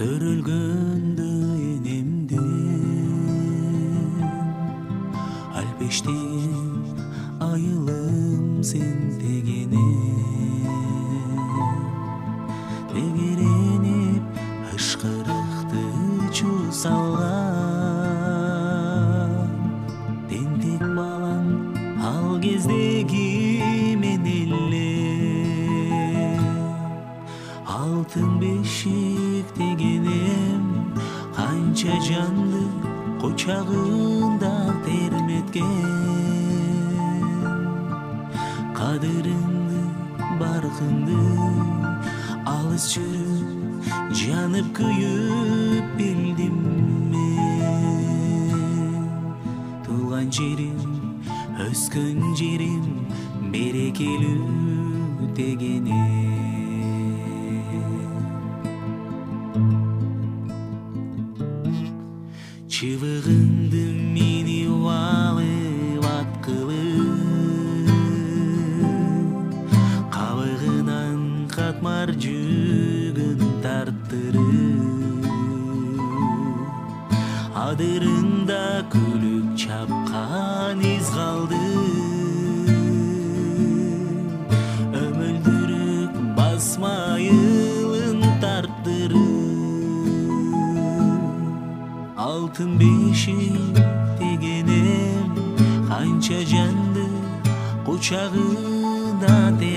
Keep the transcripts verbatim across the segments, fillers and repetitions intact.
Төрөлгөндө энемден алпештеген айылым сен дегене тегеренип ышкырыкты чусалган тентек балам ал кездеги мен эле алтын бешик дегенем канча жанды кочагында терметкен кадырыңды баркыңды алыс жүрүп жанып күйүп билдим мен туулган жерим өскөн жерим берекелүү дегене чыбыгыңды минип алып аткылып кабыгынан катмар жүгүн тарттырып адырыңда күлүк чапкан из калды өмөлдүрүк басмайылын тарттырып алтын бешик дегенем канча жанды кучагына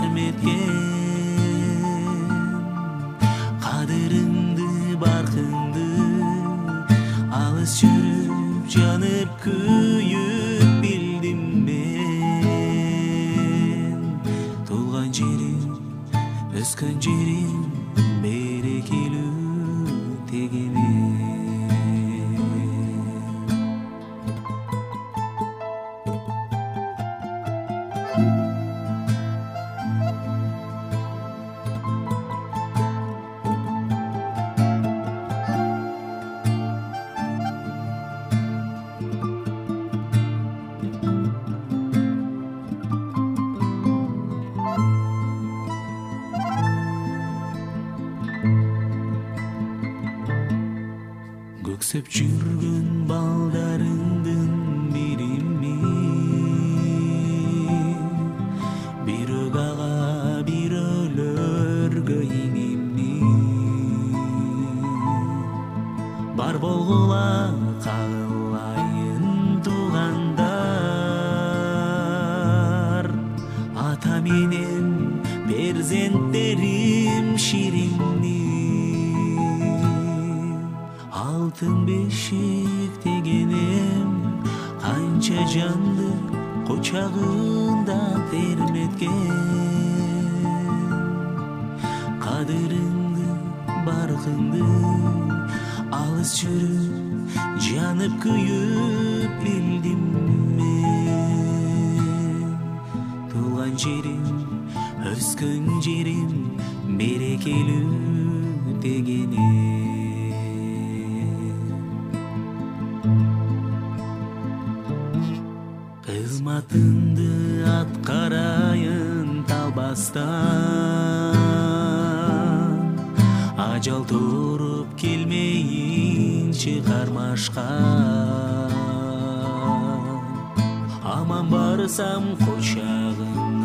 терметкен кадырыңды баркыңды алыс жүрүп жанып күйүп билдим мен туулган жерим өскөн жерим берекелүү дегене көксөп жүргөн балдарыңдын бирими бирок ага бирөөлөргө иңимни бар болгула кагылайын туугандар ата менен перзенттерим ширимни алтын бешик дегенем канча жанды кочагында терметкен кадырыңды баркыңды алыс жүрүп жанып күйүп билдим мен туулган жерим өскөн жерим берекелүү дегене кызматыңды аткарайын талбастан ажал туруп келмейинчи кармашка аман барсам кочагың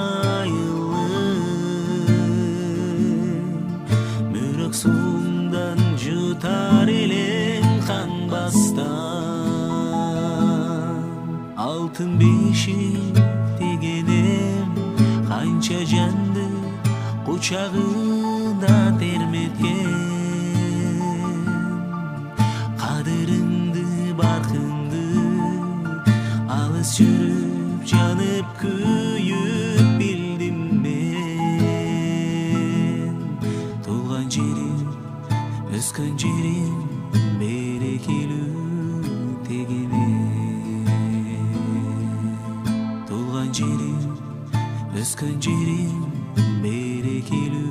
айылым мөрөк суумдан жутар элең канбастан алтын бешик дегенем канча жанды кучагына терметкен кадырыңды баркыңды алыс жүрүп жанып күйүп билдим мен туулган жерим өскөн жерим берекелүү дегене туулган жерим өскөн жерим берекелүү